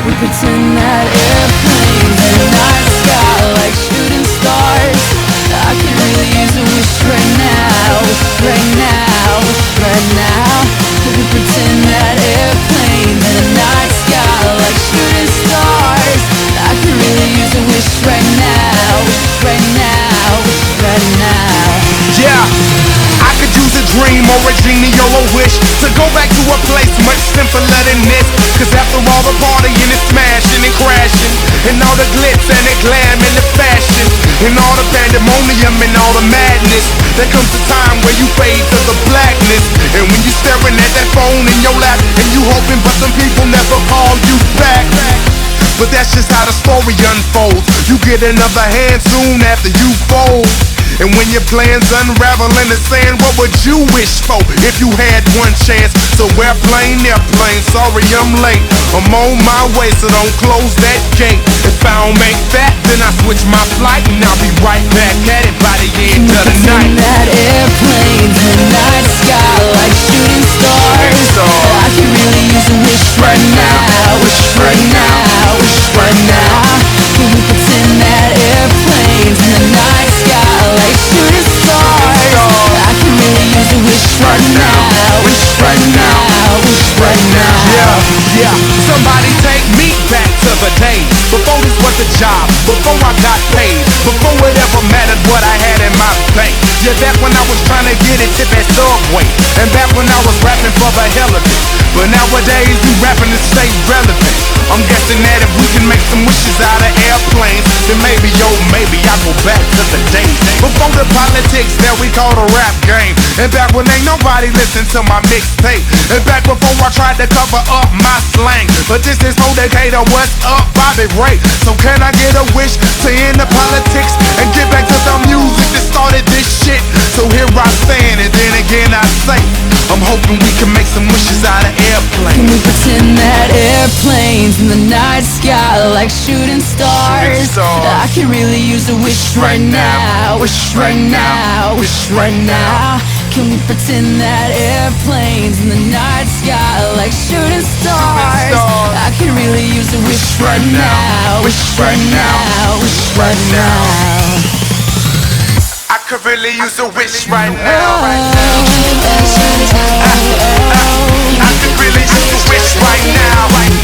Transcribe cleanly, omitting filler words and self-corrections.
We pretend that airplanes in the night sky like shooting stars. I could really use a wish right now, wish right now, wish right now. We pretend that airplanes in the night sky like shooting stars. I could really use a wish right now, wish right now, wish right now. Yeah, I could use a dream or a genie or a wish to go back to a place much simpler than this. Cause after all the partying and smashing and crashing, and all the glitz and the glam and the fashion, and all the pandemonium and all the madness, there comes a time where you fade to the blackness. And when you staring at that phone in your lap, and you hoping but some people never call you back. But that's just how the story unfolds. You get another hand soon after you fold. And when your plans unravel in the sand, what would you wish for if you had one chance? So airplane, sorry I'm late. I'm on my way, so don't close that gate. If I don't make that, then I switch my flight, and I'll be right back at it by the end of the night. That airplanes in the night sky like shooting stars. I could really use a wish right now, wish right now, wish right now. Can we pretend that airplanes in the night sky like shooting stars? I can really use a wish right now, wish right now, wish right now. Yeah, somebody take me back to the days before this was a job, before I got paid, before it ever mattered what I had in my bank. Yeah, back when I was trying to get it tip at Subway, and back when I was rapping for the hell of it. But nowadays we rapping to stay relevant. I'm guessing that if we can make some wishes out of airplanes, then maybe, yo, maybe I'll go back to the days before the politics that we call the rap game. And back when ain't nobody listened to my mixtape. And back before I tried to cover up my slang. But this is for Decatur, what's up, Bobby Ray? So can I get a wish to end the politics and get back to the music that started this shit? So here I stand, and then again I say, I'm hoping we can make some wishes out of airplanes. Can we pretend that airplanes in the night sky like shooting stars? I could really use a wish right now, wish right now, wish right now. Can we pretend that airplanes in the night sky like shooting stars? I could really use a wish right now, wish right now, wish right now. I could really use a wish right now. I could really use a wish right now.